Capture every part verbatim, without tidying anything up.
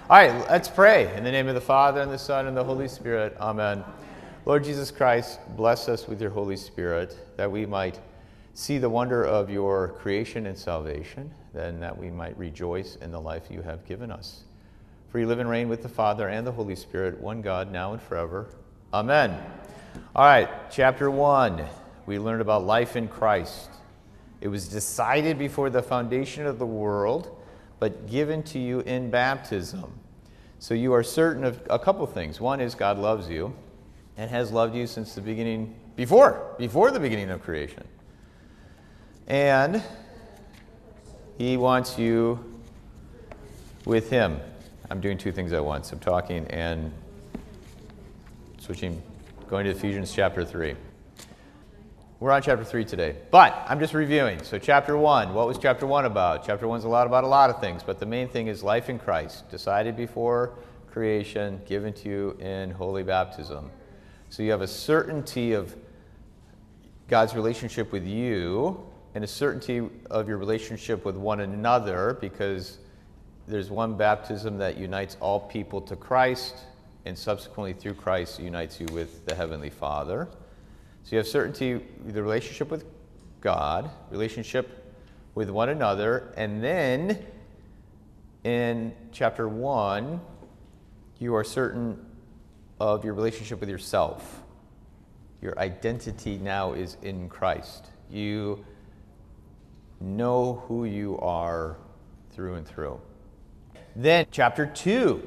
All right, let's pray. In the name of the Father, and the Son, and the Holy Spirit. Amen. Lord Jesus Christ, bless us with your Holy Spirit, that we might see the wonder of your creation and salvation, then that we might rejoice in the life you have given us. For you live and reign with the Father and the Holy Spirit, one God, now and forever. Amen. All right, chapter one. We learned about life in Christ. It was decided before the foundation of the world, but given to you in baptism. So you are certain of a couple things. One is God loves you and has loved you since the beginning, before, before the beginning of creation. And he wants you with him. I'm doing two things at once. I'm talking and switching, going to Ephesians chapter three. We're on chapter three today, but I'm just reviewing. So chapter one, what was chapter one about? Chapter one's a lot about a lot of things, but the main thing is life in Christ, decided before creation, given to you in holy baptism. So you have a certainty of God's relationship with you and a certainty of your relationship with one another, because there's one baptism that unites all people to Christ, and subsequently through Christ unites you with the Heavenly Father. So you have certainty with the relationship with God, relationship with one another, and then in chapter one, you are certain of your relationship with yourself. Your identity now is in Christ. You know who you are through and through. Then chapter two,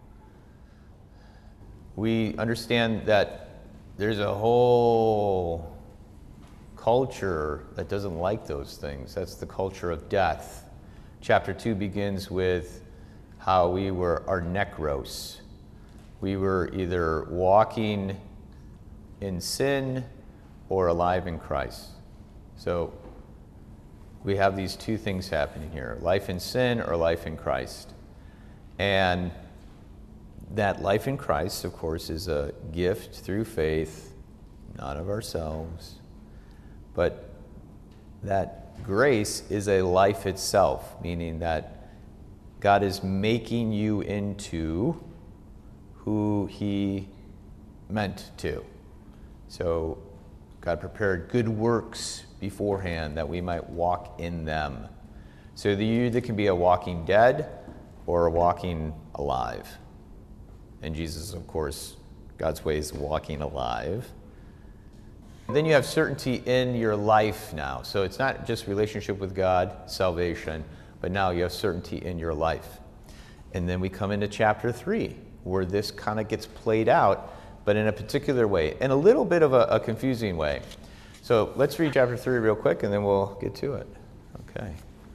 we understand that there's a whole culture that doesn't like those things. That's the culture of death. Chapter two begins with how we were our necros. We were either walking in sin or alive in Christ. So we have these two things happening here, life in sin or life in Christ. And that life in Christ, of course, is a gift through faith, not of ourselves. But that grace is a life itself, meaning that God is making you into who he meant to. So God prepared good works beforehand that we might walk in them. So you either can be a walking dead or a walking alive. And Jesus, of course, God's way is walking alive. Then you have certainty in your life now. So it's not just relationship with God, salvation, but now you have certainty in your life. And then we come into chapter three, where this kind of gets played out, but in a particular way, in a little bit of a, a confusing way. So let's read chapter three real quick, and then we'll get to it. Okay.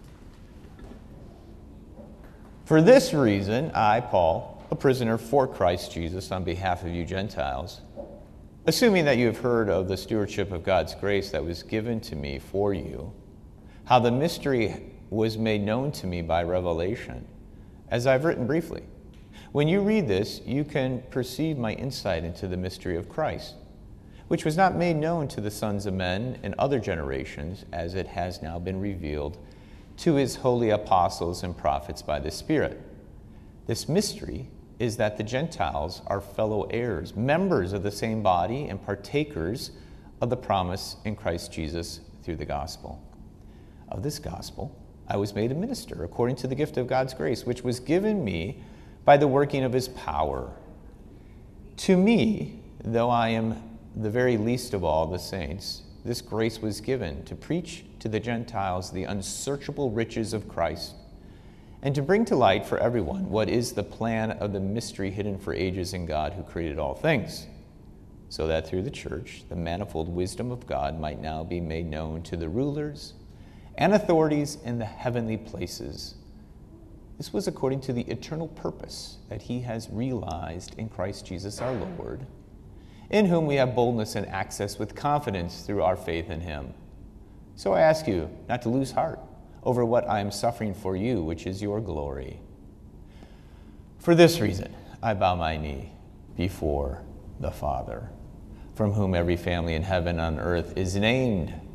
For this reason, I, Paul, a prisoner for Christ Jesus on behalf of you Gentiles, assuming that you have heard of the stewardship of God's grace that was given to me for you, how the mystery was made known to me by revelation, as I've written briefly. When you read this, you can perceive my insight into the mystery of Christ, which was not made known to the sons of men in other generations, as it has now been revealed to his holy apostles and prophets by the Spirit. This mystery is that the Gentiles are fellow heirs, members of the same body, and partakers of the promise in Christ Jesus through the gospel. Of this gospel, I was made a minister according to the gift of God's grace, which was given me by the working of his power. To me, though I am the very least of all the saints, this grace was given to preach to the Gentiles the unsearchable riches of Christ, and to bring to light for everyone what is the plan of the mystery hidden for ages in God who created all things, so that through the church the manifold wisdom of God might now be made known to the rulers and authorities in the heavenly places. This was according to the eternal purpose that he has realized in Christ Jesus our Lord, in whom we have boldness and access with confidence through our faith in him. So I ask you not to lose heart over what I am suffering for you, which is your glory. For this reason, I bow my knee before the Father, from whom every family in heaven and on earth is named,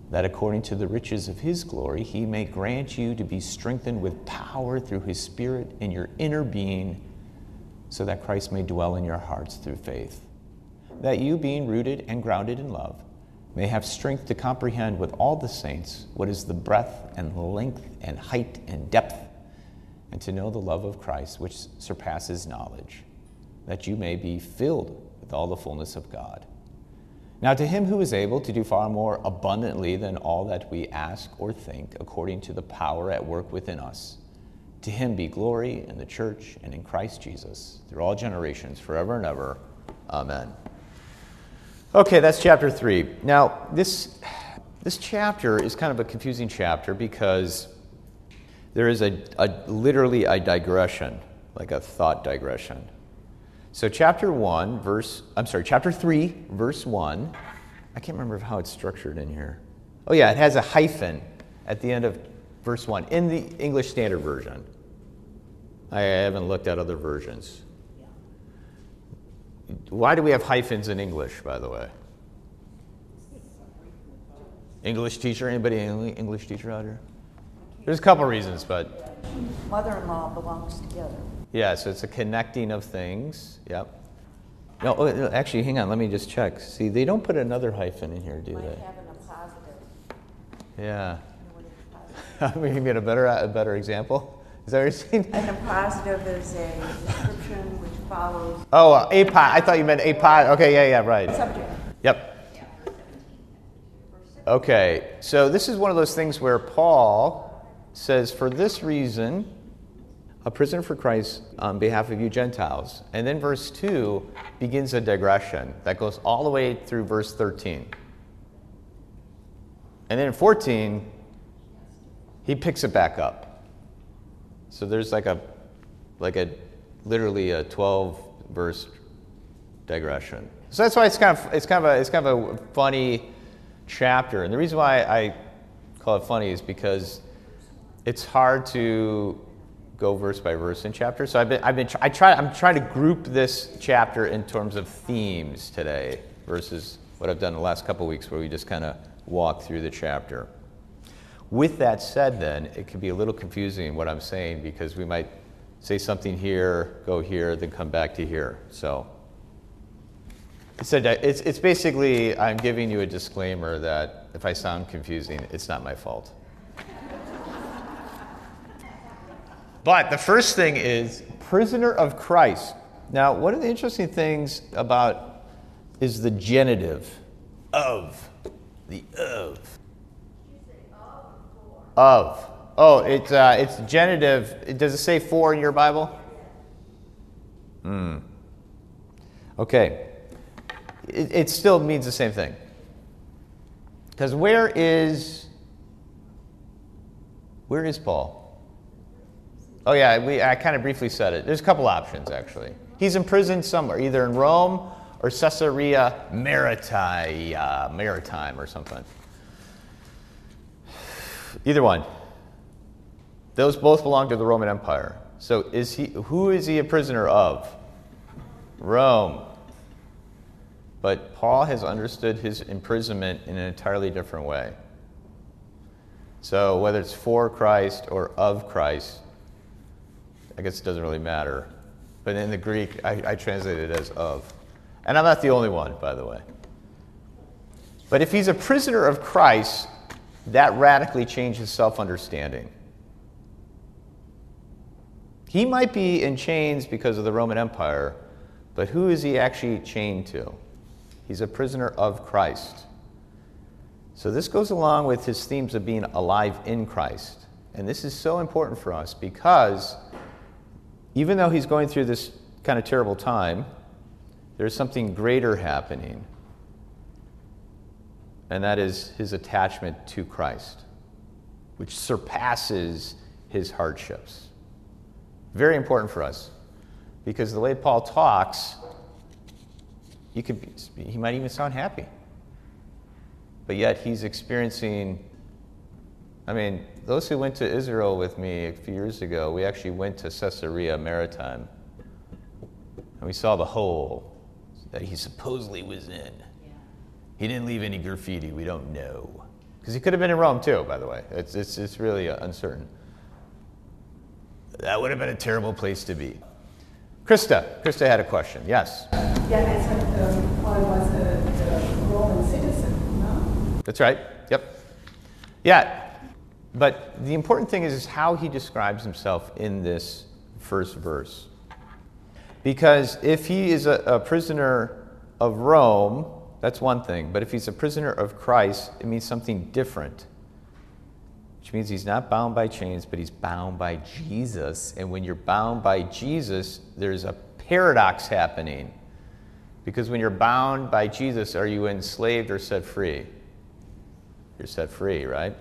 that according to the riches of his glory, he may grant you to be strengthened with power through his Spirit in your inner being, so that Christ may dwell in your hearts through faith, that you, being rooted and grounded in love, may have strength to comprehend with all the saints what is the breadth and length and height and depth, and to know the love of Christ, which surpasses knowledge, that you may be filled with all the fullness of God. Now to him who is able to do far more abundantly than all that we ask or think, according to the power at work within us, to him be glory in the church and in Christ Jesus, through all generations, forever and ever. Amen. Okay, that's chapter three. Now, this, this chapter is kind of a confusing chapter because there is a, a literally a digression, like a thought digression. So chapter one, verse, I'm sorry, chapter three, verse one, I can't remember how it's structured in here. Oh yeah, it has a hyphen at the end of verse one in the English Standard Version. I haven't looked at other versions. Why do we have hyphens in English, by the way? English teacher, anybody English teacher out here? There's a couple reasons, but... Mother-in-law belongs together. Yeah, so it's a connecting of things. Yep. No, oh, actually, hang on. Let me just check. See, they don't put another hyphen in here, do Might they? have an appositive. Yeah. You know what an appositive I mean, you get a better, a better example? Is that what you're saying? An appositive is a description which follows Oh, uh, apod. I thought you meant apod. Okay, yeah, yeah, right. subject. Yep. Okay, so this is one of those things where Paul says, for this reason, a prisoner for Christ on behalf of you Gentiles. And then verse two begins a digression that goes all the way through verse thirteen. And then in fourteen, he picks it back up. So there's like a, like a, literally a twelve verse digression. So that's why it's kind of, it's kind of a, it's kind of a funny chapter. And the reason why I call it funny is because it's hard to go verse by verse in chapter. So I've been, I've been, I try, I'm trying to group this chapter in terms of themes today versus what I've done the last couple of weeks where we just kind of walk through the chapter. With that said, then, it can be a little confusing what I'm saying because we might say something here, go here, then come back to here. So it's, a, it's, it's basically, I'm giving you a disclaimer that if I sound confusing, it's not my fault. But the first thing is prisoner of Christ. Now, one of the interesting things about is the genitive of, the of. Of. Oh, it's uh, it's genitive. Does it say for in your Bible? Hmm. Okay. It, it still means the same thing. Because where is where is Paul? Oh yeah, we, I kind of briefly said it. There's a couple options, actually. He's imprisoned somewhere, either in Rome or Caesarea Maritima, uh, Maritime or something. Either one. Those both belong to the Roman Empire. So is he? Who is he a prisoner of? Rome. But Paul has understood his imprisonment in an entirely different way. So whether it's for Christ or of Christ, I guess it doesn't really matter. But in the Greek, I, I translate it as of. And I'm not the only one, by the way. But if he's a prisoner of Christ, that radically changes self-understanding. He might be in chains because of the Roman Empire, but who is he actually chained to? He's a prisoner of Christ. So this goes along with his themes of being alive in Christ. And this is so important for us because even though he's going through this kind of terrible time, there's something greater happening. And that is his attachment to Christ, which surpasses his hardships. Very important for us, because the way Paul talks, you could be, he might even sound happy. But yet he's experiencing, I mean, those who went to Israel with me a few years ago, we actually went to Caesarea Maritime. And we saw the hole that he supposedly was in. Yeah. He didn't leave any graffiti, we don't know. Because he could have been in Rome too, by the way. It's, it's, it's really uh, uncertain. That would have been a terrible place to be. Krista. Krista had a question. Yes? Yeah, I said um, Paul was a, a Roman citizen, no? That's right. Yep. Yeah. But the important thing is, is how he describes himself in this first verse. Because if he is a, a prisoner of Rome, that's one thing. But if he's a prisoner of Christ, it means something different. Which means he's not bound by chains, but he's bound by Jesus. And when you're bound by Jesus, there's a paradox happening. Because when you're bound by Jesus, are you enslaved or set free? You're set free, right?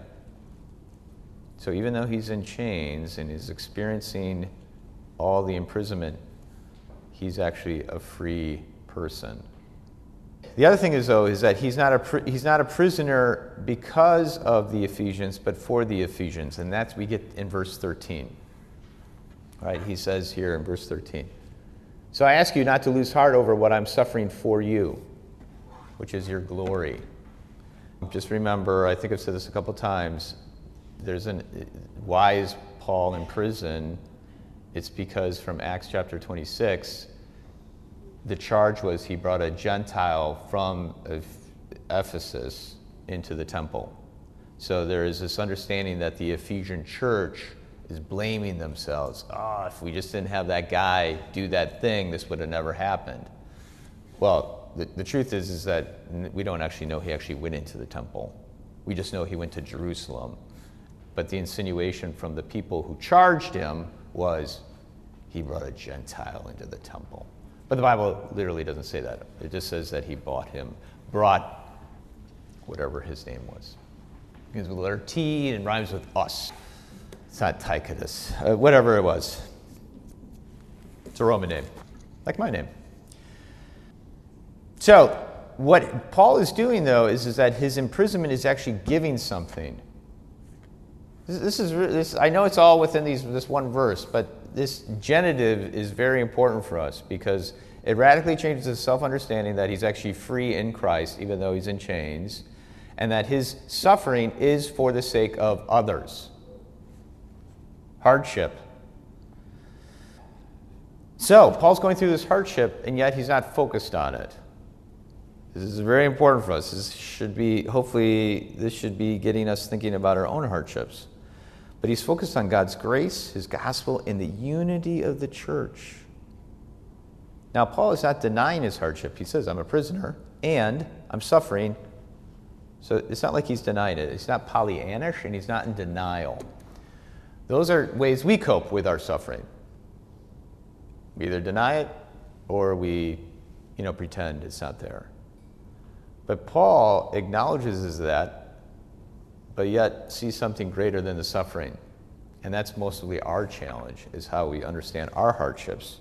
So even though he's in chains and is experiencing all the imprisonment, he's actually a free person. The other thing is, though, is that he's not a pr- he's not a prisoner because of the Ephesians, but for the Ephesians, and that's we get in verse thirteen. Right? He says here in verse thirteen. So I ask you not to lose heart over what I'm suffering for you, which is your glory. Just remember, I think I've said this a couple times. There's an why is Paul in prison? It's because from Acts chapter twenty-six. The charge was he brought a Gentile from Ephesus into the temple. So there is this understanding that the Ephesian church is blaming themselves. Oh, if we just didn't have that guy do that thing, this would have never happened. Well, the, the truth is, is that we don't actually know he actually went into the temple. We just know he went to Jerusalem. But the insinuation from the people who charged him was he brought a Gentile into the temple. But the Bible literally doesn't say that. It just says that he bought him, brought whatever his name was. It begins with the letter T and rhymes with us. It's not Tychicus, uh, whatever it was. It's a Roman name, like my name. So what Paul is doing, though, is, is that his imprisonment is actually giving something. This, this is this. I know it's all within these this one verse, but this genitive is very important for us because it radically changes his self-understanding that he's actually free in Christ, even though he's in chains, and that his suffering is for the sake of others. Hardship. So, Paul's going through this hardship, and yet he's not focused on it. This is very important for us. This should be, hopefully, this should be getting us thinking about our own hardships. But he's focused on God's grace, his gospel, and the unity of the church. Now, Paul is not denying his hardship. He says, I'm a prisoner, and I'm suffering. So it's not like he's denying it. He's not Pollyannish, and he's not in denial. Those are ways we cope with our suffering. We either deny it, or we, you know, pretend it's not there. But Paul acknowledges that, but yet sees something greater than the suffering. And that's mostly our challenge, is how we understand our hardships.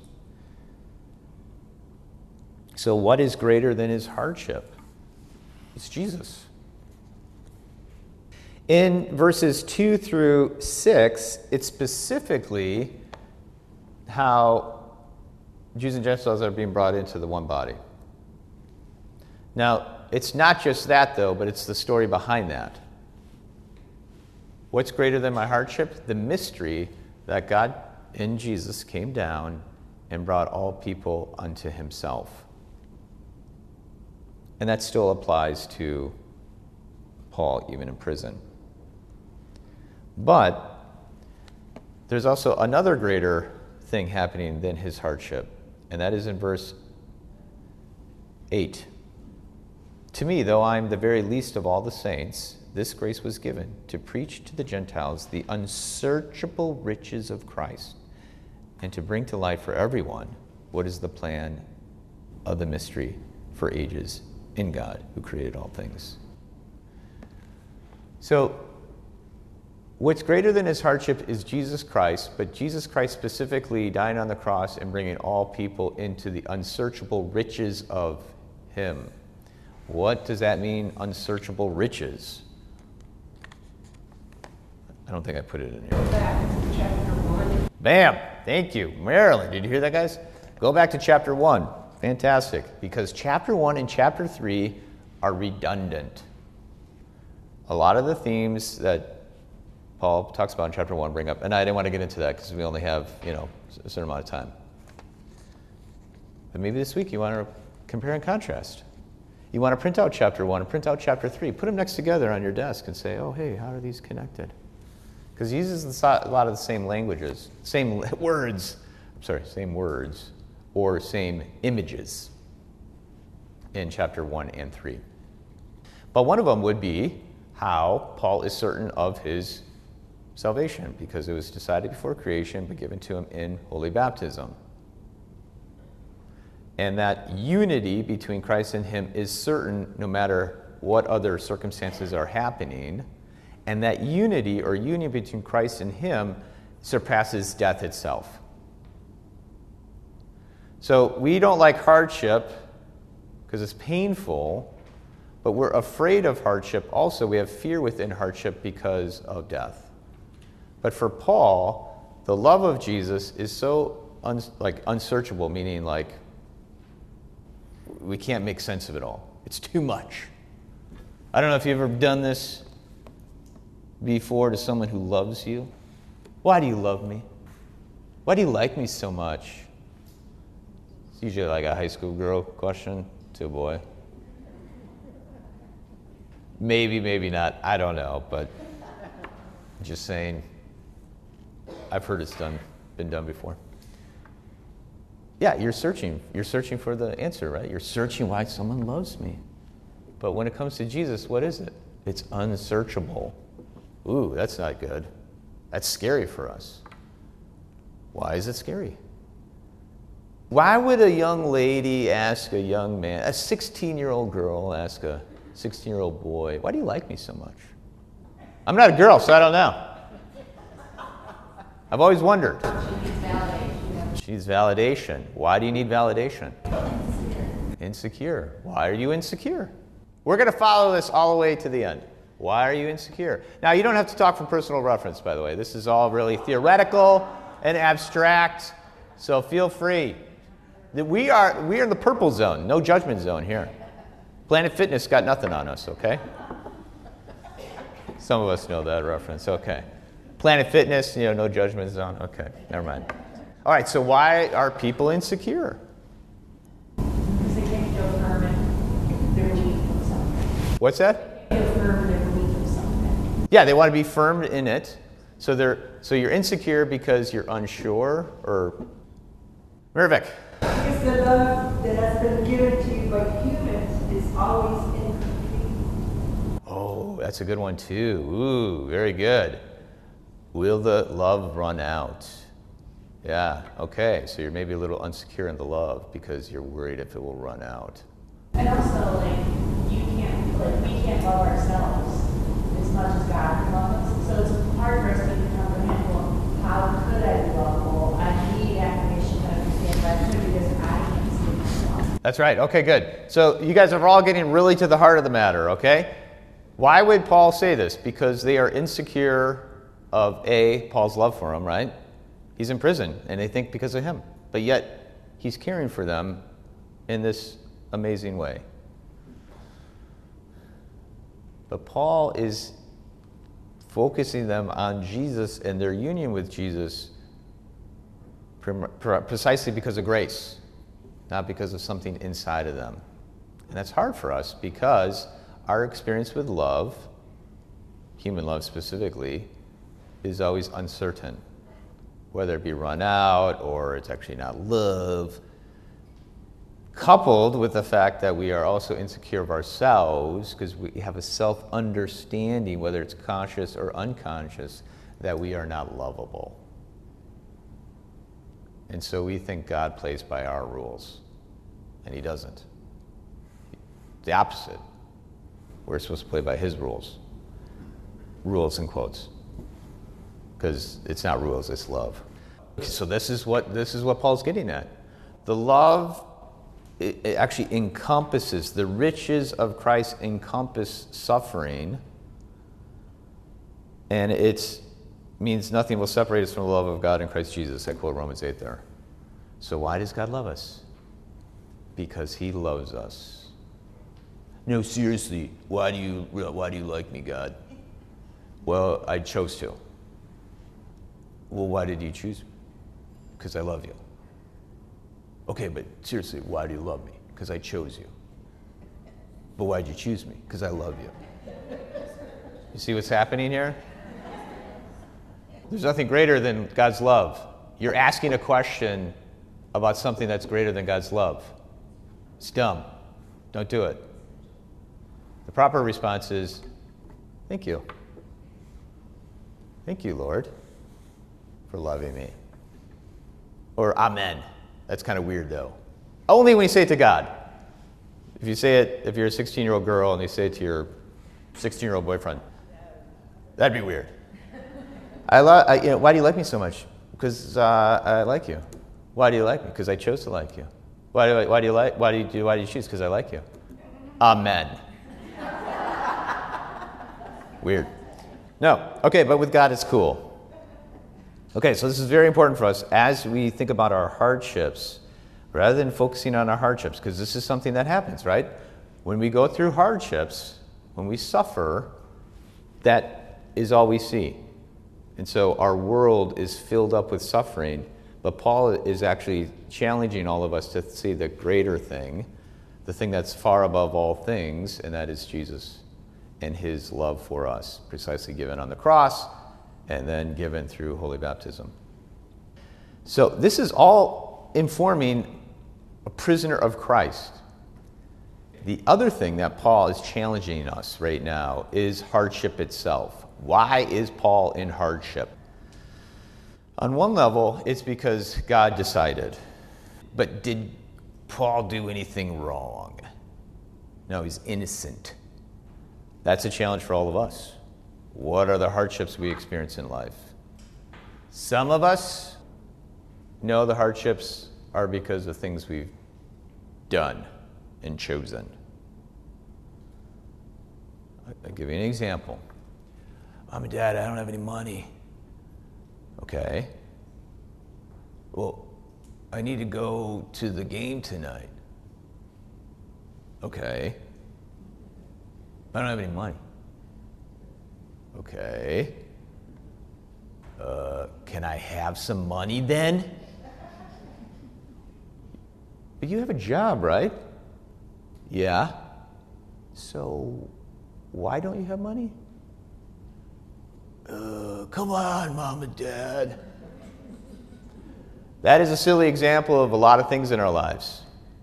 So what is greater than his hardship? It's Jesus. In verses two through six, it's specifically how Jews and Gentiles are being brought into the one body. Now, it's not just that, though, but it's the story behind that. What's greater than my hardship? The mystery that God in Jesus came down and brought all people unto himself. And that still applies to Paul, even in prison. But there's also another greater thing happening than his hardship, and that is in verse eight. To me, though I am the very least of all the saints, this grace was given to preach to the Gentiles the unsearchable riches of Christ, and to bring to light for everyone what is the plan of the mystery for ages in God who created all things. So, what's greater than his hardship is Jesus Christ, but Jesus Christ specifically dying on the cross and bringing all people into the unsearchable riches of him. What does that mean, unsearchable riches? I don't think I put it in here. Go back to chapter one. Bam! Thank you. Marilyn, did you hear that, guys? Go back to chapter one. Fantastic. Because chapter one and chapter three are redundant. a lot of the themes that Paul talks about in chapter one bring up, and I didn't want to get into that because we only have, you know, a certain amount of time. But maybe this week you want to compare and contrast. You want to print out chapter one and print out chapter three. Put them next together on your desk and say, oh, hey, how are these connected? Because he uses a lot of the same languages, same words, I'm sorry, same words, or same images in chapter one and three. But one of them would be how Paul is certain of his salvation, because it was decided before creation but given to him in holy baptism. And that unity between Christ and him is certain no matter what other circumstances are happening. And that unity or union between Christ and him surpasses death itself. So we don't like hardship because it's painful, but we're afraid of hardship also. We have fear within hardship because of death. But for Paul, the love of Jesus is so un- like unsearchable, meaning like we can't make sense of it all. It's too much. I don't know if you've ever done this before to someone who loves you. Why do you love me? Why do you like me so much? It's usually like a high school girl question to a boy. Maybe, maybe not. I don't know, but just saying, I've heard it's done, been done before. Yeah, you're searching. You're searching for the answer, right? You're searching why someone loves me. But when it comes to Jesus, what is it? It's unsearchable. Ooh, that's not good. That's scary for us. Why is it scary? Why would a young lady ask a young man, a sixteen-year-old girl ask a sixteen-year-old boy, why do you like me so much? I'm not a girl, so I don't know. I've always wondered. She needs validation. She needs validation. Why do you need validation? Insecure. Insecure. Why are you insecure? We're going to follow this all the way to the end. Why are you insecure? Now, you don't have to talk from personal reference, by the way. This is all really theoretical and abstract, so feel free. We are, we are in the purple zone, no judgment zone here. Planet Fitness got nothing on us, okay? Some of us know that reference, okay. Planet Fitness, you know, no judgment zone, okay, never mind. All right, so why are people insecure? Because they can't feel firm in their belief of something. What's that? They can't feel firm in their belief of something. Yeah, they want to be firm in it. So they're so you're insecure because you're unsure, or Mirvik. Because the love that has been given to you by humans is always incomplete. Oh, that's a good one too. Ooh, very good. Will the love run out? Yeah, okay. So you're maybe a little insecure in the love because you're worried if it will run out. And also, like, you can't, like, we can't love ourselves as much as God can love us. So it's hard for us to even comprehend, well, how could I be lovable? I need affirmation to understand that I could because I can't see myself. That's right. Okay, good. So you guys are all getting really to the heart of the matter, okay? Why would Paul say this? Because they are insecure of A, Paul's love for them, right? He's in prison, and they think because of him. But yet, he's caring for them in this amazing way. But Paul is focusing them on Jesus and their union with Jesus precisely because of grace, not because of something inside of them. And that's hard for us because our experience with love, human love specifically, is always uncertain. Whether it be run out or it's actually not love, coupled with the fact that we are also insecure of ourselves because we have a self-understanding, whether it's conscious or unconscious, that we are not lovable. And so we think God plays by our rules, and he doesn't. The opposite. We're supposed to play by his rules. Rules in quotes. Because it's not rules, it's love. So this is what this is what Paul's getting at. The love, it, it actually encompasses, the riches of Christ encompass suffering, and it means nothing will separate us from the love of God in Christ Jesus. I quote Romans eight there. So why does God love us? Because he loves us. No, seriously, why do you, why do you like me, God? Well, I chose to. Well, why did you choose me? Because I love you. Okay, but seriously, why do you love me? Because I chose you. But why did you choose me? Because I love you. You see what's happening here? There's nothing greater than God's love. You're asking a question about something that's greater than God's love. It's dumb. Don't do it. The proper response is, thank you. Thank you, Lord, for loving me. Or amen. That's kind of weird, though. Only when you say it to God. If you say it, if you're a sixteen-year-old girl and you say it to your sixteen-year-old boyfriend, that'd be weird. I love. You know, why do you like me so much? Because uh, I like you. Why do you like me? Because I chose to like you. Why do I, Why do you like? Why do you do? Why do you choose? Because I like you. Amen. Weird. No. Okay, but with God, it's cool. Okay, so this is very important for us as we think about our hardships, rather than focusing on our hardships, because this is something that happens, right? When we go through hardships, when we suffer, that is all we see. And so our world is filled up with suffering, but Paul is actually challenging all of us to see the greater thing, the thing that's far above all things, and that is Jesus and his love for us, precisely given on the cross, and then given through holy baptism. So this is all informing a prisoner of Christ. The other thing that Paul is challenging us right now is hardship itself. Why is Paul in hardship? On one level, it's because God decided. But did Paul do anything wrong? No, he's innocent. That's a challenge for all of us. What are the hardships we experience in life? Some of us know the hardships are because of things we've done and chosen. I'll give you an example. Mom and Dad, I don't have any money. Okay. Well, I need to go to the game tonight. Okay. I don't have any money. Okay. Uh, can I have some money then? But you have a job, right? Yeah. So why don't you have money? Uh, come on, Mom and Dad. That is a silly example of a lot of things in our lives.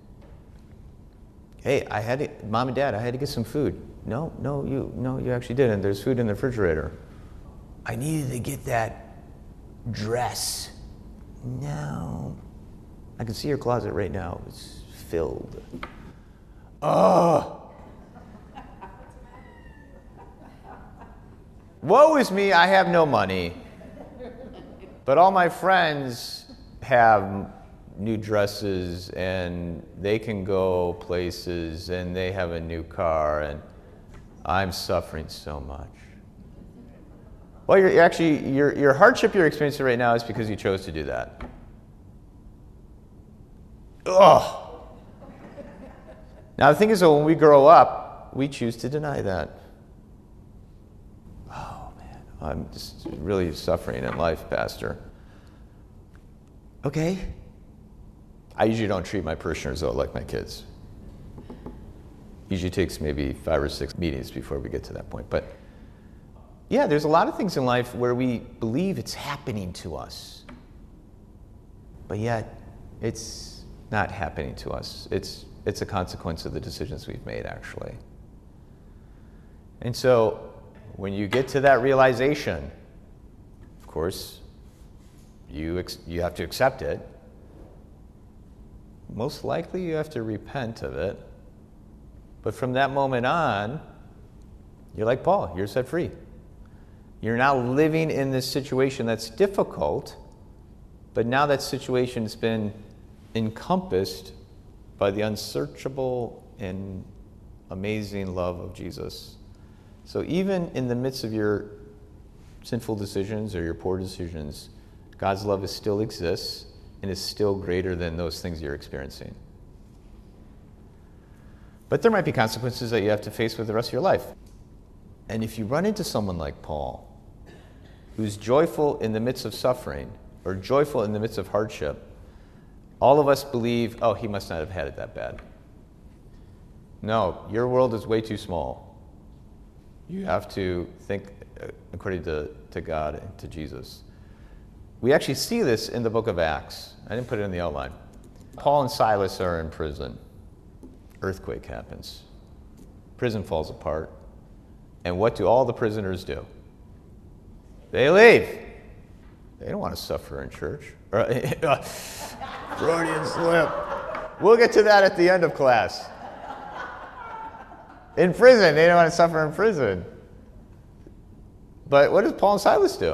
Hey, I had to, Mom and Dad, I had to get some food. No, no, you, no, you actually didn't. There's food in the refrigerator. I needed to get that dress. No. I can see your closet right now. It's filled. Oh. Woe is me, I have no money. But all my friends have new dresses and they can go places and they have a new car and I'm suffering so much. Well, you're, you're actually, your, your hardship you're experiencing right now is because you chose to do that. Ugh. Now the thing is, though, when we grow up, we choose to deny that. Oh, man, I'm just really suffering in life, Pastor. Okay. I usually don't treat my parishioners, though, like my kids. Usually takes maybe five or six meetings before we get to that point. But yeah, there's a lot of things in life where we believe it's happening to us. But yet, it's not happening to us. It's, it's a consequence of the decisions we've made, actually. And so, when you get to that realization, of course, you, ex- you have to accept it. Most likely, you have to repent of it. But from that moment on, you're like Paul, you're set free. You're now living in this situation that's difficult, but now that situation's been encompassed by the unsearchable and amazing love of Jesus. So even in the midst of your sinful decisions or your poor decisions, God's love is still exists and is still greater than those things you're experiencing. But there might be consequences that you have to face with the rest of your life. And if you run into someone like Paul, who's joyful in the midst of suffering, or joyful in the midst of hardship, all of us believe, oh, he must not have had it that bad. No, your world is way too small. You have to think according to, to God and to Jesus. We actually see this in the book of Acts. I didn't put it in the outline. Paul and Silas are in prison. Earthquake happens. Prison falls apart. And what do all the prisoners do? They leave. They don't want to suffer in church. Freudian slip. We'll get to that at the end of class. In prison, they don't want to suffer in prison. But what does Paul and Silas do?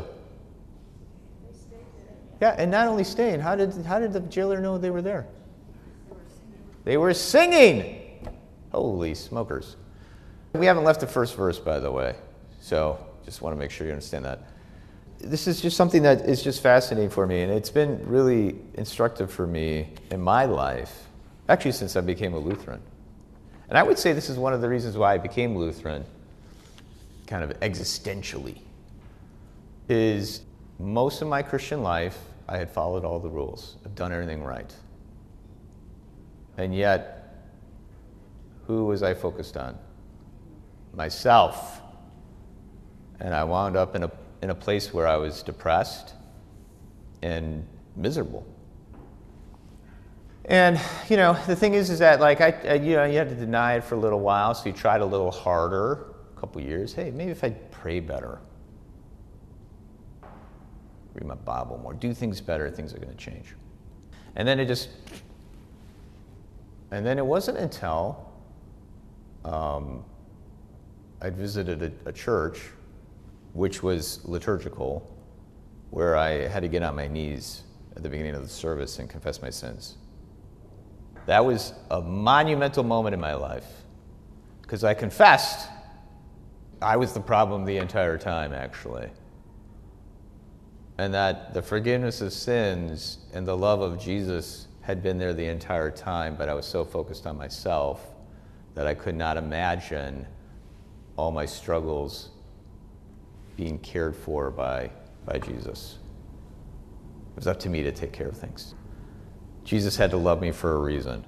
Yeah, and not only staying, how did, how did the jailer know they were there? They were singing. Holy smokers. We haven't left the first verse, by the way, so just want to make sure you understand that. This is just something that is just fascinating for me, and it's been really instructive for me in my life, actually since I became a Lutheran. And I would say this is one of the reasons why I became Lutheran, kind of existentially, is most of my Christian life, I had followed all the rules. I've done everything right. And yet, who was I focused on? Myself. And I wound up in a, in a place where I was depressed and miserable. And, you know, the thing is, is that, like, I, I, you know, you had to deny it for a little while, so you tried a little harder, a couple years. Hey, maybe if I pray better, read my Bible more, do things better, things are going to change. And then it just, and then it wasn't until um, I visited a, a church, which was liturgical, where I had to get on my knees at the beginning of the service and confess my sins. That was a monumental moment in my life, because I confessed I was the problem the entire time, actually. And that the forgiveness of sins and the love of Jesus had been there the entire time, but I was so focused on myself that I could not imagine all my struggles being cared for by, by Jesus. It was up to me to take care of things. Jesus had to love me for a reason.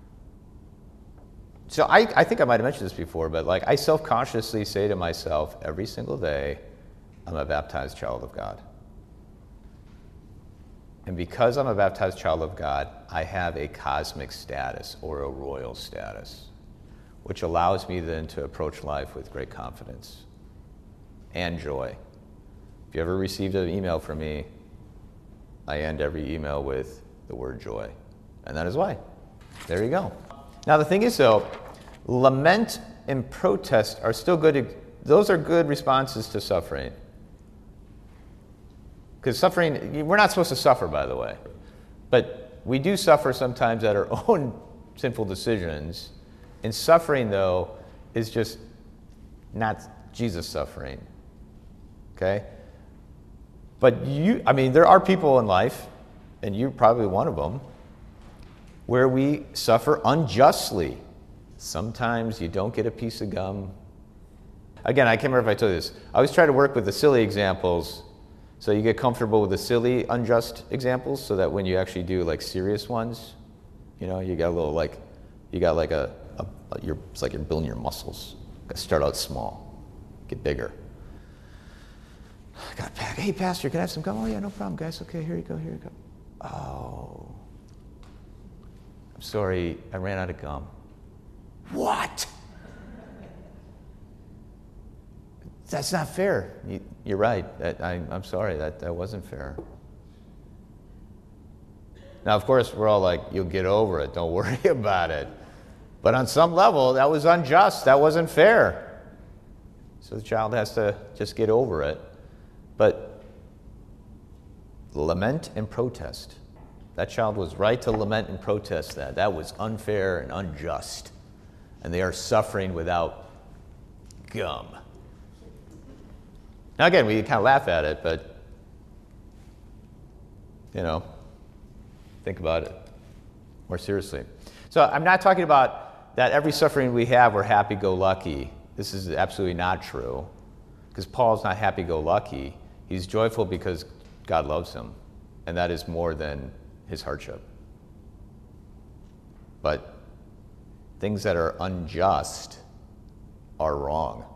So I, I think I might have mentioned this before, but like I self-consciously say to myself every single day, I'm a baptized child of God. And because I'm a baptized child of God, I have a cosmic status or a royal status, which allows me then to approach life with great confidence and joy. If you ever received an email from me, I end every email with the word joy. And that is why. There you go. Now the thing is though, lament and protest are still good. Those are good responses to suffering. Because suffering, we're not supposed to suffer, by the way. But we do suffer sometimes at our own sinful decisions. And suffering, though, is just not Jesus suffering. Okay? But you, I mean, there are people in life, and you're probably one of them, where we suffer unjustly. Sometimes you don't get a piece of gum. Again, I can't remember if I told you this. I always try to work with the silly examples, so you get comfortable with the silly, unjust examples, so that when you actually do like serious ones, you know, you got a little like, you got like a, a, a you're, it's like you're building your muscles. You gotta start out small, get bigger. I got a pack. Hey, Pastor, can I have some gum? Oh yeah, no problem, guys. Okay, here you go, here you go. Oh, I'm sorry, I ran out of gum. What? That's not fair. You, you're right. That, I, I'm sorry. That, that wasn't fair. Now, of course, we're all like, you'll get over it. Don't worry about it. But on some level, that was unjust. That wasn't fair. So the child has to just get over it. But lament and protest. That child was right to lament and protest that. That was unfair and unjust. And they are suffering without gum. Now again, we kind of laugh at it, but, you know, think about it more seriously. So I'm not talking about that every suffering we have, we're happy-go-lucky. This is absolutely not true, because Paul's not happy-go-lucky. He's joyful because God loves him, and that is more than his hardship. But things that are unjust are wrong.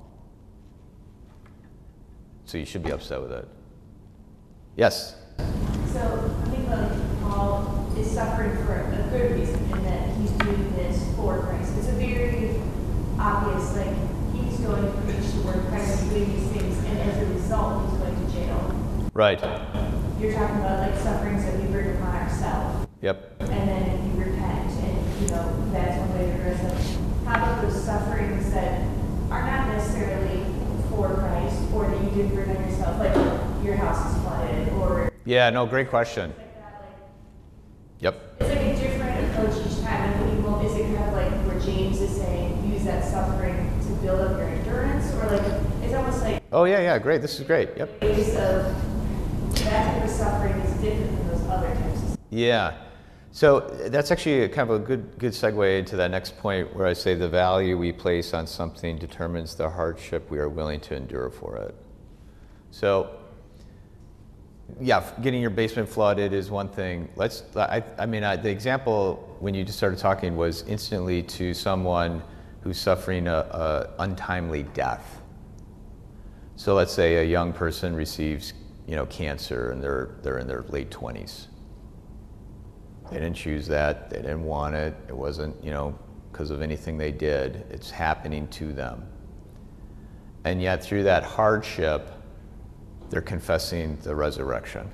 So you should be upset with it. Yes? So I think like Paul is suffering for a good reason in that he's doing this for Christ. It's a very obvious, like, he's going to preach the word of Christ and doing these things, and as a result, he's going to jail. Right. You're talking about like sufferings that we bring upon ourselves. Yep. And then you repent, and you know, that's one way to address it. How about those sufferings that are not necessarily for Christ, or that you didn't bring on yourself, like your house is flooded, or Yeah, no, great question. like that, like, Yep. it's like a different approach each time. And we will, is it kind of like where James is saying, use that suffering to build up your endurance, or like it's almost like Oh, yeah, yeah, great. This is great. Yep. ways of that type of suffering is different than those other types of. Yeah. So that's actually a kind of a good good segue into that next point where I say the value we place on something determines the hardship we are willing to endure for it. So, yeah, getting your basement flooded is one thing. Let's. I, I mean, I, the example when you just started talking was instantly to someone who's suffering a, a untimely death. So let's say a young person receives, you know, cancer, and they're they're in their late twenties. They didn't choose that. They didn't want it. It wasn't, you know, because of anything they did. It's happening to them. And yet through that hardship, they're confessing the resurrection.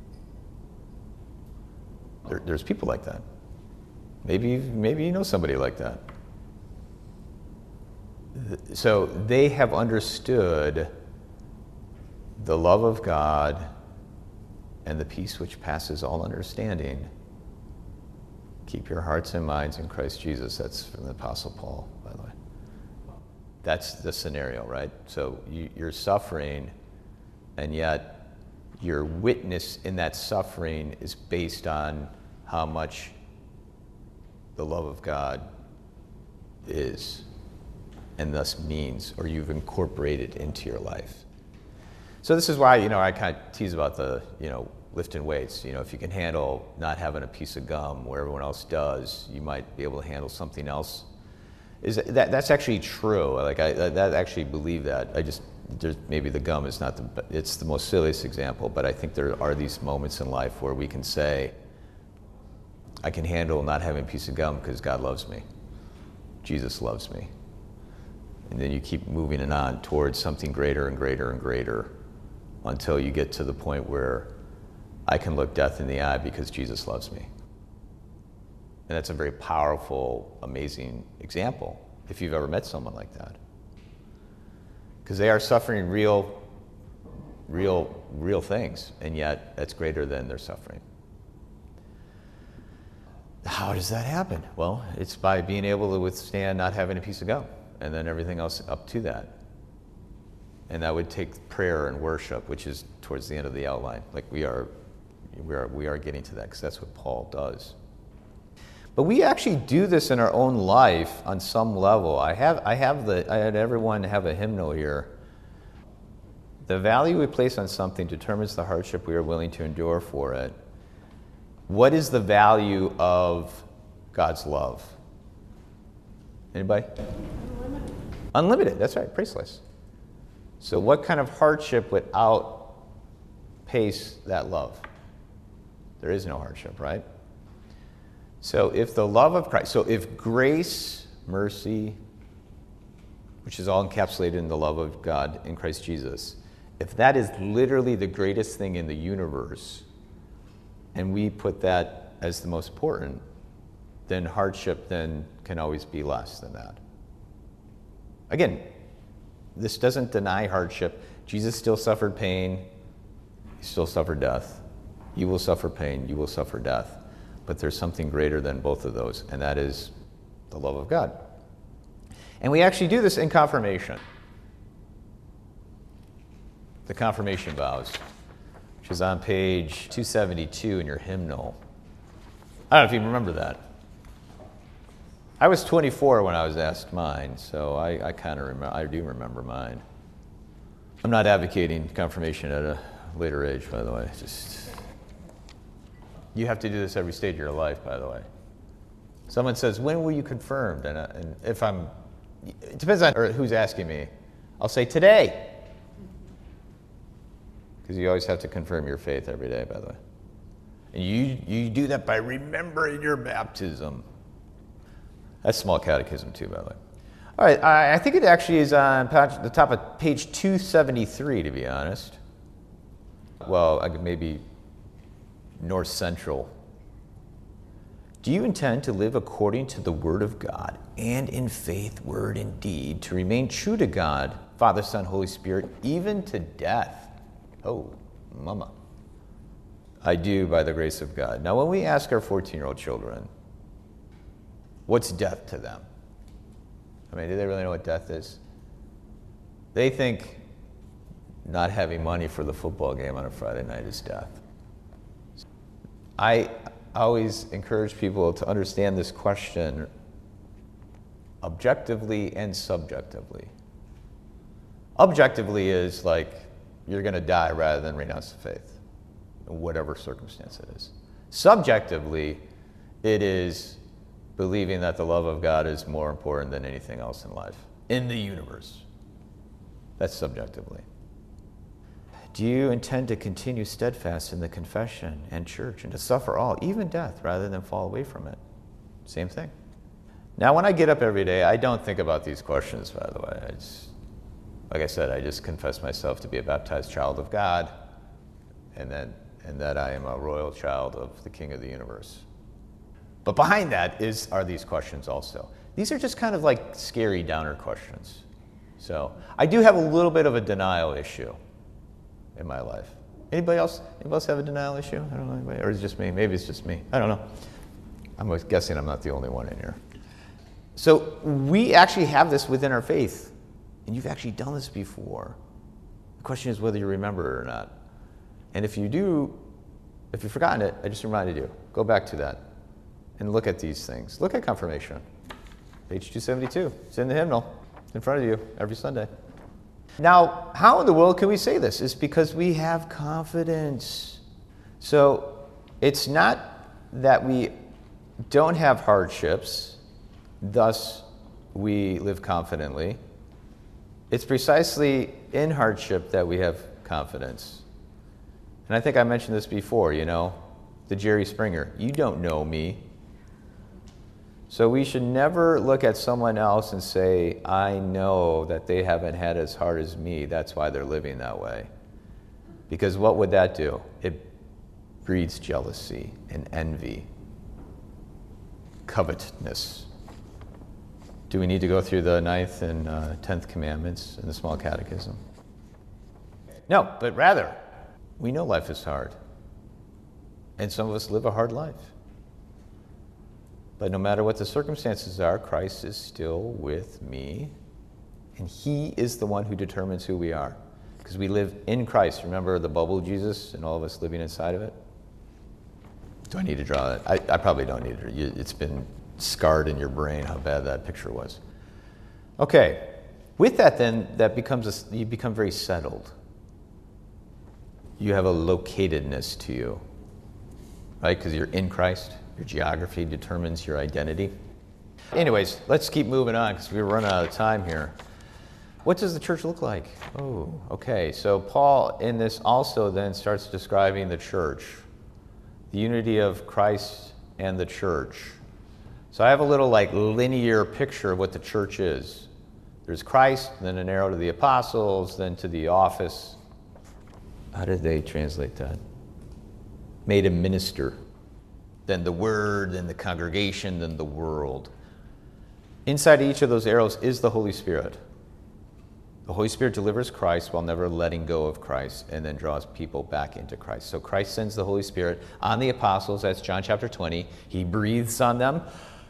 There, there's people like that. Maybe, maybe you know somebody like that. So they have understood the love of God and the peace which passes all understanding. Keep your hearts and minds in Christ Jesus. That's from the Apostle Paul, by the way. That's the scenario, right? So you, you're suffering, and yet your witness in that suffering is based on how much the love of God is, and thus means, or you've incorporated into your life. So this is why, you know, I kind of tease about the, you know, lifting weights. You know, if you can handle not having a piece of gum where everyone else does, you might be able to handle something else. Is that, that that's actually true? Like I, I that actually believe that. I just there's, maybe the gum is not the it's the most silliest example, but I think there are these moments in life where we can say, I can handle not having a piece of gum because God loves me, Jesus loves me, and then you keep moving it on towards something greater and greater and greater, until you get to the point where I can look death in the eye because Jesus loves me. And that's a very powerful, amazing example, if you've ever met someone like that. Because they are suffering real, real, real things, and yet that's greater than their suffering. How does that happen? Well, it's by being able to withstand not having a piece of gum, and then everything else up to that. And that would take prayer and worship, which is towards the end of the outline. Like we are, we are, we are getting to that, because that's what Paul does. But we actually do this in our own life on some level. I have, I have the, I had everyone have a hymnal here. The value we place on something determines the hardship we are willing to endure for it. What is the value of God's love? Anybody? Unlimited. Unlimited, that's right, priceless. So what kind of hardship would outpace that love? There is no hardship, right? So if the love of Christ, so if grace, mercy, which is all encapsulated in the love of God in Christ Jesus, if that is literally the greatest thing in the universe, and we put that as the most important, then hardship then can always be less than that. Again, this doesn't deny hardship. Jesus still suffered pain. He still suffered death. You will suffer pain. You will suffer death. But there's something greater than both of those, and that is the love of God. And we actually do this in confirmation. The confirmation vows, which is on page two seventy-two in your hymnal. I don't know if you remember that. I was twenty-four when I was asked mine, so I, I kind of remember. I do remember mine. I'm not advocating confirmation at a later age, by the way. Just you have to do this every stage of your life, by the way. Someone says, "When were you confirmed?" And, uh, and if I'm, it depends on who's asking me. I'll say today, because you always have to confirm your faith every day, by the way. And you you do that by remembering your baptism. That's small catechism too, by the way. All right, I, I think it actually is on page, the top of page two seventy-three, to be honest. Well, I could maybe north central. Do you intend to live according to the Word of God and in faith, word, and deed, to remain true to God, Father, Son, Holy Spirit, even to death? Oh, mama. I do by the grace of God. Now, when we ask our fourteen-year-old children, what's death to them? I mean, do they really know what death is? They think not having money for the football game on a Friday night is death. I always encourage people to understand this question objectively and subjectively. Objectively is like you're going to die rather than renounce the faith, in whatever circumstance it is. Subjectively, it is believing that the love of God is more important than anything else in life, in the universe. That's subjectively. Do you intend to continue steadfast in the confession and church and to suffer all, even death, rather than fall away from it? Same thing. Now, when I get up every day, I don't think about these questions, by the way. I just, like I said, I just confess myself to be a baptized child of God, and that, and that I am a royal child of the King of the universe. But behind that is are these questions also. These are just kind of like scary downer questions. So I do have a little bit of a denial issue in my life. Anybody else? Anybody else have a denial issue? I don't know anybody, or is it just me? Maybe it's just me. I don't know. I'm guessing I'm not the only one in here. So we actually have this within our faith, and you've actually done this before. The question is whether you remember it or not. And if you do, if you've forgotten it, I just reminded you. Go back to that and look at these things. Look at confirmation. Page two seventy-two. It's in the hymnal. It's in front of you every Sunday. Now, how in the world can we say this? It's because we have confidence. So it's not that we don't have hardships, thus we live confidently. It's precisely in hardship that we have confidence. And I think I mentioned this before, you know, the Jerry Springer, you don't know me. So we should never look at someone else and say, I know that they haven't had as hard as me, that's why they're living that way. Because what would that do? It breeds jealousy and envy, covetousness. Do we need to go through the ninth and uh, tenth commandments in the small catechism? No, but rather, we know life is hard. And some of us live a hard life. But no matter what the circumstances are, Christ is still with me. And he is the one who determines who we are. Because we live in Christ. Remember the bubble Jesus and all of us living inside of it? Do I need to draw that? I, I probably don't need it. It's been scarred in your brain how bad that picture was. Okay. With that then, that becomes a, you become very settled. You have a locatedness to you. Right? Because you're in Christ. Your geography determines your identity. Anyways, let's keep moving on because we're running out of time here. What does the church look like? Oh, okay. So Paul in this also then starts describing the church, the unity of Christ and the church. So I have a little like linear picture of what the church is. There's Christ, then an arrow to the apostles, then to the office. How did they translate that? Made a minister. Then the word, then the congregation, then the world. Inside each of those arrows is the Holy Spirit. The Holy Spirit delivers Christ while never letting go of Christ and then draws people back into Christ. So Christ sends the Holy Spirit on the apostles. That's John chapter twenty. He breathes on them.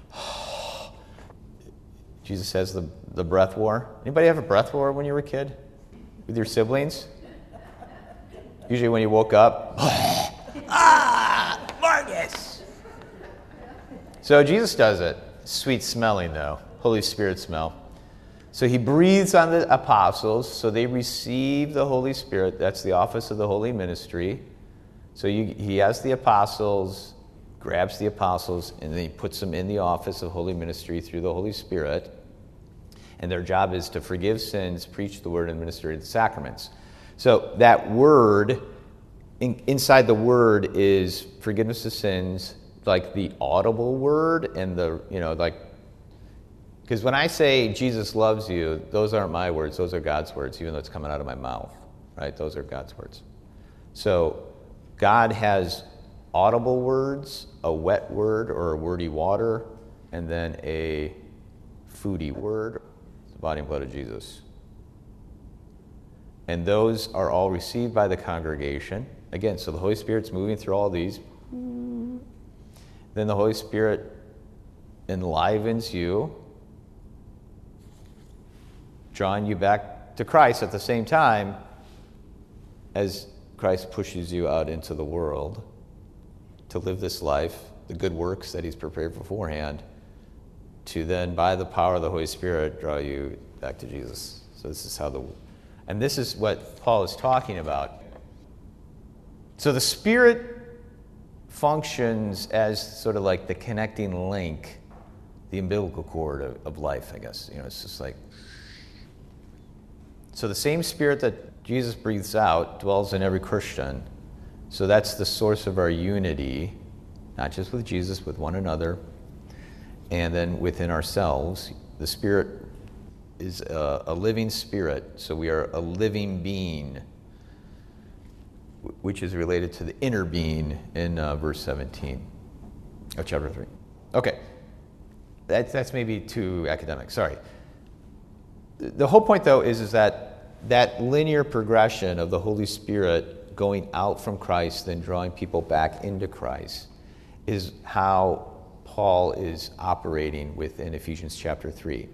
Jesus has the, the breath war. Anybody have a breath war when you were a kid? With your siblings? Usually when you woke up, ah, Marcus! So Jesus does it. Sweet smelling, though. Holy Spirit smell. So he breathes on the apostles, so they receive the Holy Spirit. That's the office of the holy ministry. So you, he has the apostles, grabs the apostles, and then he puts them in the office of holy ministry through the Holy Spirit. And their job is to forgive sins, preach the word, and minister the sacraments. So that word, in, inside the word is forgiveness of sins, like the audible word, and the, you know, like, because when I say Jesus loves you, those aren't my words, those are God's words, even though it's coming out of my mouth, right? Those are God's words. So God has audible words, a wet word or a wordy water, and then a foody word, the body and blood of Jesus. And those are all received by the congregation. Again, so the Holy Spirit's moving through all these. Then the Holy Spirit enlivens you, drawing you back to Christ at the same time as Christ pushes you out into the world to live this life, the good works that he's prepared beforehand, to then, by the power of the Holy Spirit, draw you back to Jesus. So this is how the, and this is what Paul is talking about. So the Spirit functions as sort of like the connecting link, the umbilical cord of, of life, I guess. You know, it's just like, so the same Spirit that Jesus breathes out dwells in every Christian. So that's the source of our unity, not just with Jesus, with one another, and then within ourselves. The Spirit is a, a living spirit, so we are a living being, which is related to the inner being in uh, verse seventeen of chapter three. Okay, that's, that's maybe too academic, sorry. The whole point, though, is, is that that linear progression of the Holy Spirit going out from Christ, then drawing people back into Christ, is how Paul is operating within Ephesians chapter three.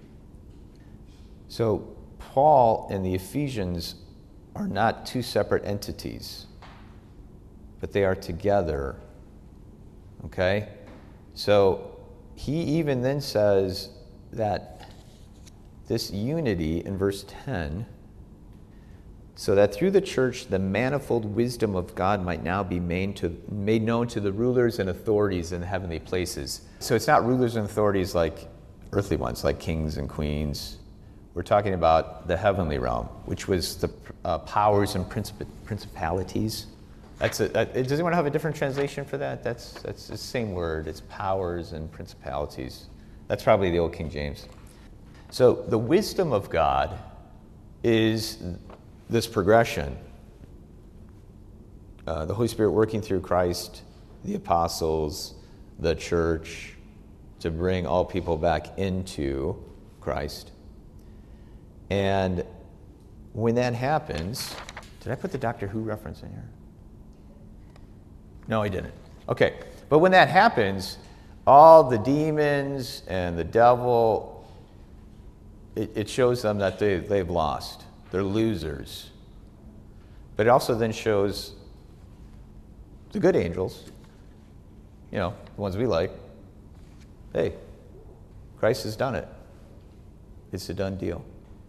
So Paul and the Ephesians are not two separate entities, but they are together. Okay? So he even then says that this unity in verse ten, so that through the church the manifold wisdom of God might now be made, to, made known to the rulers and authorities in the heavenly places. So it's not rulers and authorities like earthly ones, like kings and queens. We're talking about the heavenly realm, which was the uh, powers and princip- principalities. That's a, that, does anyone have a different translation for that? That's, that's the same word. It's powers and principalities. That's probably the old King James. So the wisdom of God is this progression. Uh, the Holy Spirit working through Christ, the apostles, the church, to bring all people back into Christ. And when that happens, did I put the Doctor Who reference in here? No, I didn't. Okay, but when that happens, all the demons and the devil, it, it shows them that they, they've lost. They're losers. But it also then shows the good angels, you know, the ones we like, hey, Christ has done it. It's a done deal.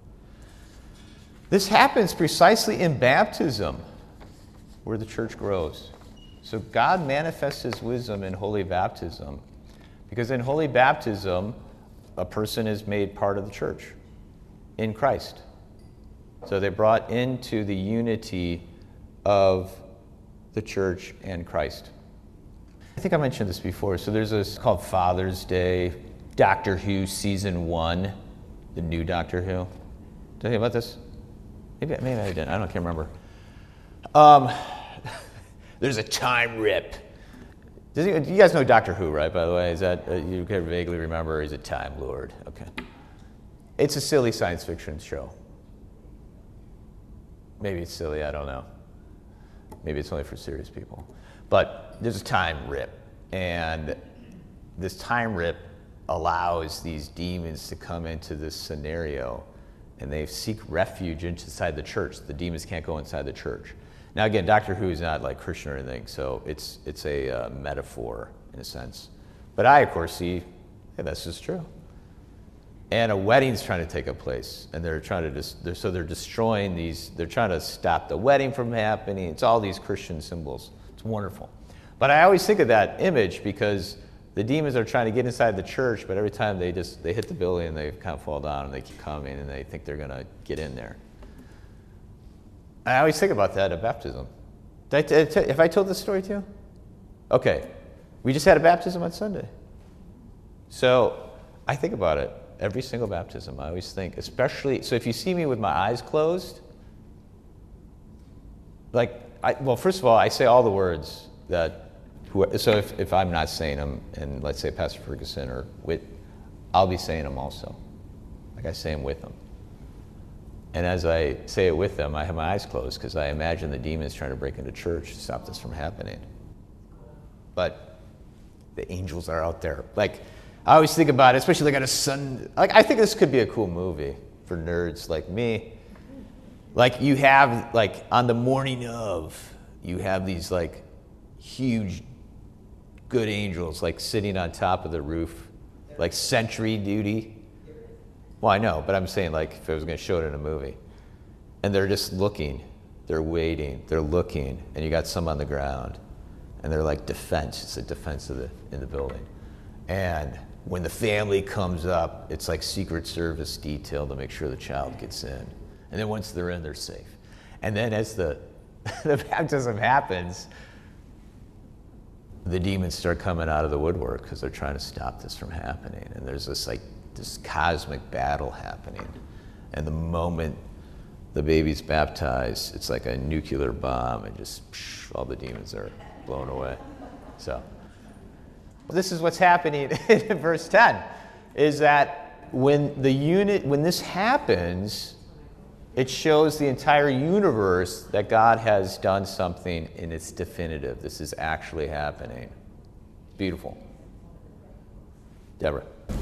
This happens precisely in baptism, where the church grows. So God manifests his wisdom in holy baptism, because in holy baptism, a person is made part of the church in Christ. So they're brought into the unity of the church and Christ. I think I mentioned this before. So there's this called Father's Day, Doctor Who Season one, the new Doctor Who. Did I hear about this? Maybe, maybe I didn't. I don't can't remember. Um, there's a time rip. Does you, you guys know Doctor Who, right, by the way? Is that, uh, you can vaguely remember, he's a Time Lord. Okay. It's a silly science fiction show. Maybe it's silly, I don't know. Maybe it's only for serious people. But there's a time rip. And this time rip allows these demons to come into this scenario. And they seek refuge inside the church. The demons can't go inside the church. Now again, Doctor Who is not like Christian or anything, so it's it's a uh, metaphor in a sense. But I, of course, see Yeah, this is true. And a wedding's trying to take a place, and they're trying to just, they're, so they're destroying these, they're trying to stop the wedding from happening. It's all these Christian symbols. It's wonderful. But I always think of that image because the demons are trying to get inside the church, but every time they just, they hit the building and they kind of fall down and they keep coming and they think they're going to get in there. I always think about that at baptism. Did I t- have I told this story to you? Okay. We just had a baptism on Sunday. So I think about it every single baptism. I always think, especially, so if you see me with my eyes closed, like, I, well, first of all, I say all the words that, who, so if, if I'm not saying them, and let's say Pastor Ferguson or Whit, I'll be saying them also. Like I say them with them. And as I say it with them, I have my eyes closed because I imagine the demons trying to break into church to stop this from happening. But the angels are out there. Like, I always think about it, especially like on a Sunday. Like, I think this could be a cool movie for nerds like me. Like, you have, like, on the morning of, you have these, like, huge good angels, like, sitting on top of the roof, like sentry duty. Well, I know, but I'm saying, like, if I was going to show it in a movie. And they're just looking, they're waiting, they're looking, and you got some on the ground. And they're like defense, it's a defense of the, in the building. And when the family comes up, it's like Secret Service detail to make sure the child gets in. And then once they're in, they're safe. And then as the, the baptism happens, the demons start coming out of the woodwork because they're trying to stop this from happening. And there's this like this cosmic battle happening. And the moment the baby's baptized, it's like a nuclear bomb, and just psh, all the demons are blown away. So this is what's happening in verse ten, is that when the unit, when this happens, it shows the entire universe that God has done something and it's definitive. This is actually happening. Beautiful. Deborah.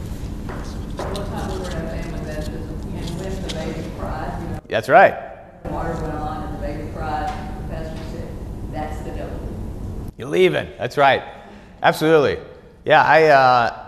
One time we were at a family baptism, and when the baby cried, you know, That's right. the water went on and the baby cried, the pastor said, "That's the devil." You're leaving. That's right. Absolutely. Yeah, I, uh,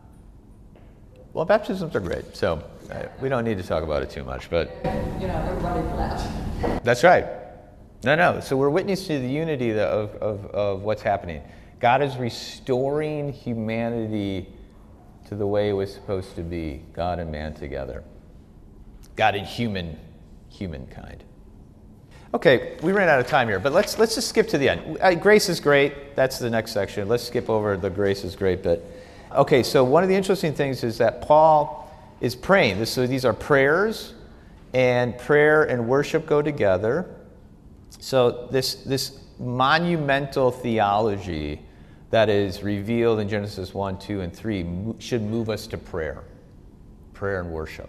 well, baptisms are great, so uh, we don't need to talk about it too much, but. You know, everybody laughed. That's right. No, no. So we're witness to the unity of, of, of what's happening. God is restoring humanity to the way it was supposed to be, God and man together. God and human, humankind. Okay, we ran out of time here, but let's let's just skip to the end. Uh, grace is great. That's the next section. Let's skip over the grace is great bit. Okay, so one of the interesting things is that Paul is praying. This, so these are prayers, and prayer and worship go together. So this this monumental theology that is revealed in Genesis one, two, and three should move us to prayer. Prayer and worship.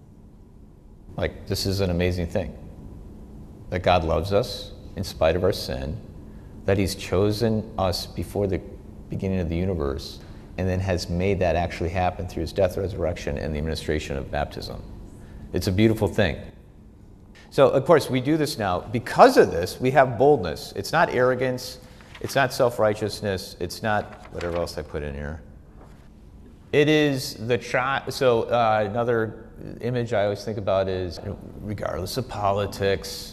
Like, this is an amazing thing. That God loves us in spite of our sin, that he's chosen us before the beginning of the universe, and then has made that actually happen through his death, resurrection, and the administration of baptism. It's a beautiful thing. So, of course, we do this now. Because of this, we have boldness. It's not arrogance. It's not self-righteousness. It's not whatever else I put in here. It is the child. So uh, another image I always think about is, regardless of politics,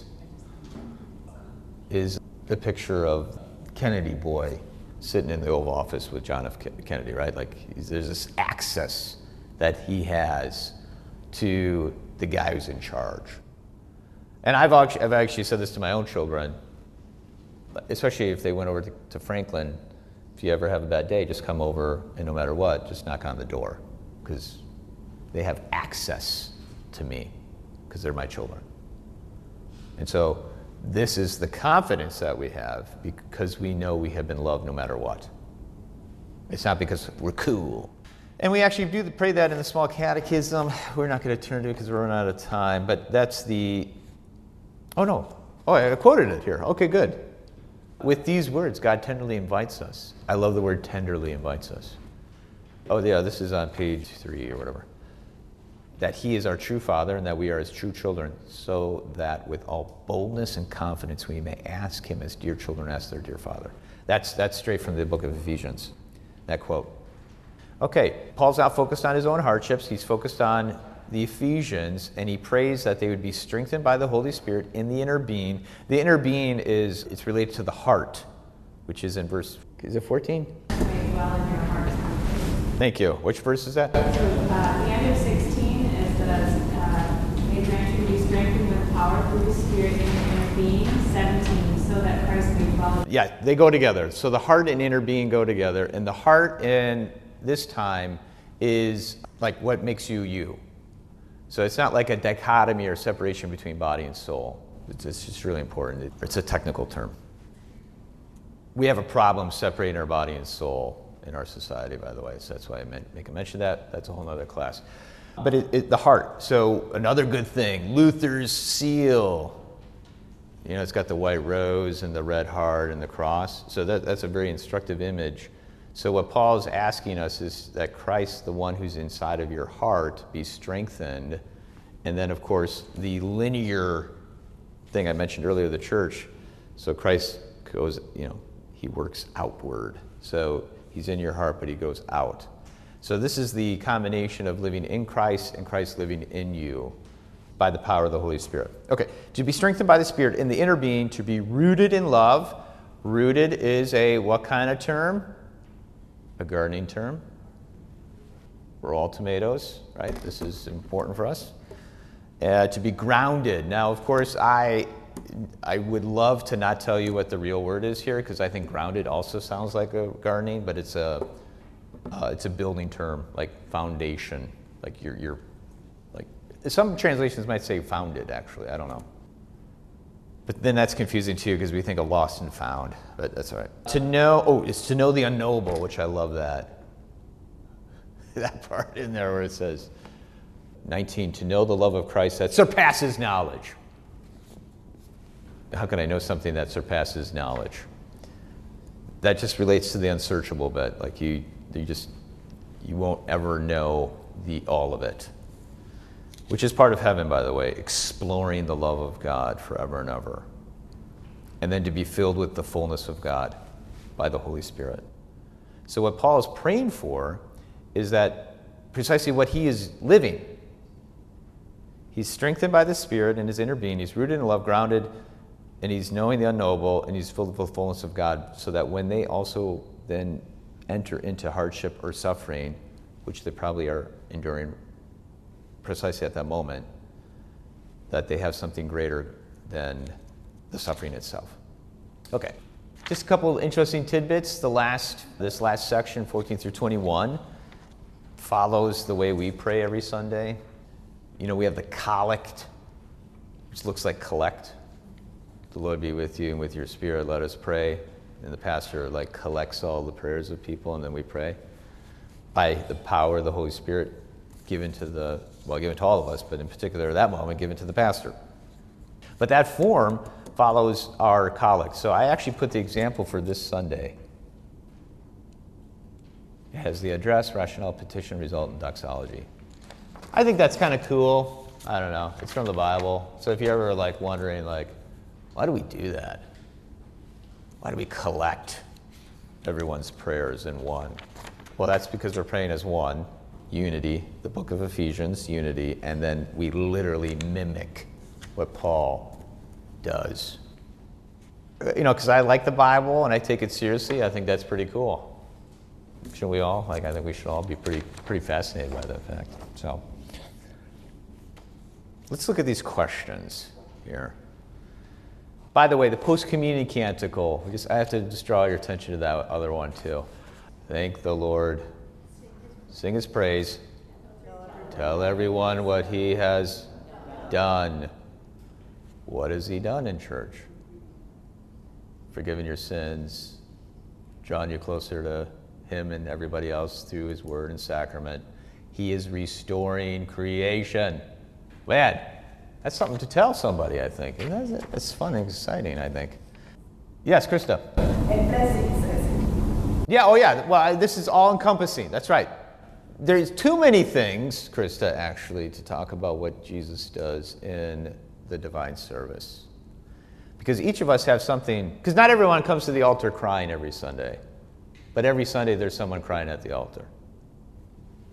is the picture of Kennedy boy sitting in the Oval Office with John F. Kennedy, right? Like, there's this access that he has to the guy who's in charge. And I've actually, I've actually said this to my own children, especially if they went over to, to Franklin. If you ever have a bad day, just come over, and no matter what, just knock on the door, because they have access to me, because they're my children. And so this is the confidence that we have because we know we have been loved no matter what. It's not because we're cool. And we actually do pray that in the small catechism. We're not going to turn to it because we're running out of time, but that's the, oh no, oh, I quoted it here. Okay, good. With these words, God tenderly invites us. I love the word tenderly invites us. Oh yeah, this is on page three or whatever. That he is our true Father and that we are his true children, so that with all boldness and confidence we may ask him as dear children ask their dear Father. That's, that's straight from the book of Ephesians, that quote. Okay, Paul's not focused on his own hardships. He's focused on the Ephesians, and he prays that they would be strengthened by the Holy Spirit in the inner being. The inner being is, it's related to the heart, which is in verse, is it fourteen? May dwell in your hearts. Thank you. Which verse is that? So, uh, the end of sixteen is the, uh, may grant you to be strengthened with power through the Spirit in your inner being. seventeen, so that Christ may dwell in. Yeah, they go together. So the heart and inner being go together, and the heart in this time is like what makes you you. So it's not like a dichotomy or separation between body and soul. It's, it's just really important. It's a technical term. We have a problem separating our body and soul in our society, by the way. So that's why I meant, make a mention of that. That's a whole other class. But it, it, the heart. So another good thing, Luther's seal. You know, it's got the white rose and the red heart and the cross. So that, that's a very instructive image. So what Paul's asking us is that Christ, the one who's inside of your heart, be strengthened. And then, of course, the linear thing I mentioned earlier, the church. So Christ goes, you know, he works outward. So he's in your heart, but he goes out. So this is the combination of living in Christ and Christ living in you by the power of the Holy Spirit. Okay, to be strengthened by the Spirit in the inner being, to be rooted in love. Rooted is a what kind of term? A gardening term. We're all tomatoes, right? This is important for us. Uh, to be grounded. Now, of course, I I would love to not tell you what the real word is here, because I think grounded also sounds like a gardening, but it's a uh, it's a building term, like foundation, like you're you're like some translations might say founded. Actually, I don't know. But then that's confusing too, because we think of lost and found, but that's all right. To know, oh, it's to know the unknowable, which I love that. That part in there where it says, nineteen, to know the love of Christ that surpasses knowledge. How can I know something that surpasses knowledge? That just relates to the unsearchable bit. Like you, you just, you won't ever know the all of it. Which is part of heaven, by the way, exploring the love of God forever and ever. And then to be filled with the fullness of God by the Holy Spirit. So what Paul is praying for is that precisely what he is living. He's strengthened by the Spirit in his inner being. He's rooted in love, grounded, and he's knowing the unknowable, and he's filled with the fullness of God, so that when they also then enter into hardship or suffering, which they probably are enduring precisely at that moment, that they have something greater than the suffering itself. Okay, just a couple of interesting tidbits. The last, this last section, fourteen through twenty-one, follows the way we pray every Sunday. You know, we have the collect, which looks like collect. The Lord be with you and with your spirit, let us pray. And the pastor like collects all the prayers of people, and then we pray by the power of the Holy Spirit given to the, well, given to all of us, but in particular at that moment, given to the pastor. But that form follows our collect. So I actually put the example for this Sunday. It has the address, rationale, petition, result, and doxology. I think that's kind of cool. I don't know. It's from the Bible. So if you're ever like wondering, like, why do we do that? Why do we collect everyone's prayers in one? Well, that's because we're praying as one. Unity, the book of Ephesians, unity, and then we literally mimic what Paul does. You know, because I like the Bible and I take it seriously, I think that's pretty cool. Shouldn't we all? Like, I think we should all be pretty pretty fascinated by that fact. So, let's look at these questions here. By the way, the post-communion canticle, we just, I have to just draw your attention to that other one too. Thank the Lord. Sing his praise. Tell everyone what he has done. What has he done in church? Forgiven your sins, drawn you closer to him and everybody else through his word and sacrament. He is restoring creation. Man, that's something to tell somebody, I think. It's fun and exciting, I think. Yes, Krista. And blessings. Yeah, oh yeah, well, this is all-encompassing. That's right. There's too many things, Krista, actually, to talk about what Jesus does in the divine service. Because each of us have something, because not everyone comes to the altar crying every Sunday, but every Sunday there's someone crying at the altar.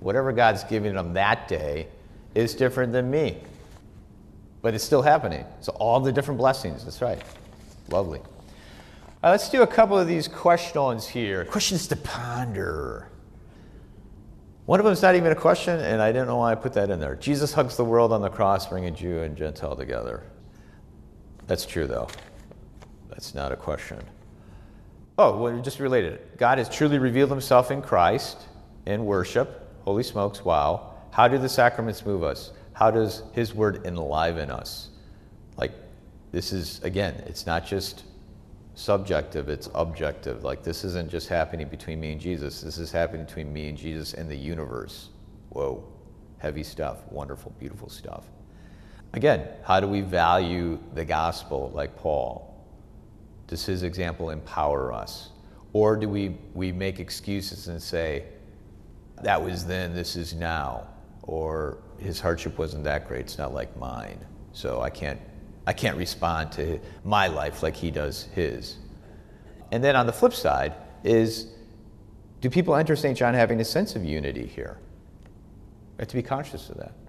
Whatever God's giving them that day is different than me. But it's still happening. So all the different blessings, that's right. Lovely. Uh, let's do a couple of these questions here. Questions to ponder. One of them is not even a question, and I didn't know why I put that in there. Jesus hugs the world on the cross, bringing Jew and Gentile together. That's true, though. That's not a question. Oh, well, just related. God has truly revealed himself in Christ in worship. Holy smokes, wow. How do the sacraments move us? How does his word enliven us? Like, this is, again, it's not just subjective, it's objective. Like, this isn't just happening between me and Jesus. This is happening between me and Jesus and the universe. Whoa, heavy stuff, wonderful, beautiful stuff. Again, how do we value the gospel like Paul? Does his example empower us? Or do we, we make excuses and say, that was then, this is now? Or his hardship wasn't that great, it's not like mine. So I can't, I can't respond to my life like he does his. And then on the flip side is, do people enter Saint John having a sense of unity here? We have to be conscious of that.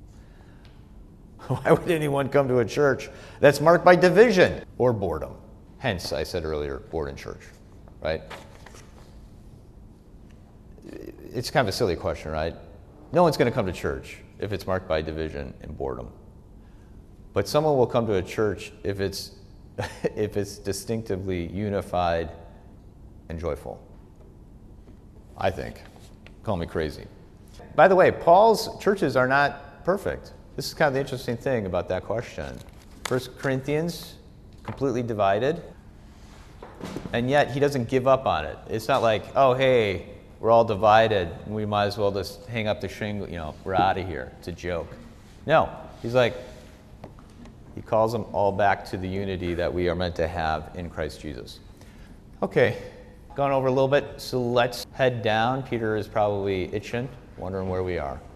Why would anyone come to a church that's marked by division or boredom? Hence, I said earlier, bored in church, right? It's kind of a silly question, right? No one's going to come to church if it's marked by division and boredom. But someone will come to a church if it's, if it's distinctively unified and joyful. I think. Call me crazy. By the way, Paul's churches are not perfect. This is kind of the interesting thing about that question. First Corinthians, completely divided, and yet he doesn't give up on it. It's not like, oh, hey, we're all divided, and we might as well just hang up the shingle, you know, we're out of here. It's a joke. No, he's like, he calls them all back to the unity that we are meant to have in Christ Jesus. Okay, gone over a little bit, so let's head down. Peter is probably itching, wondering where we are.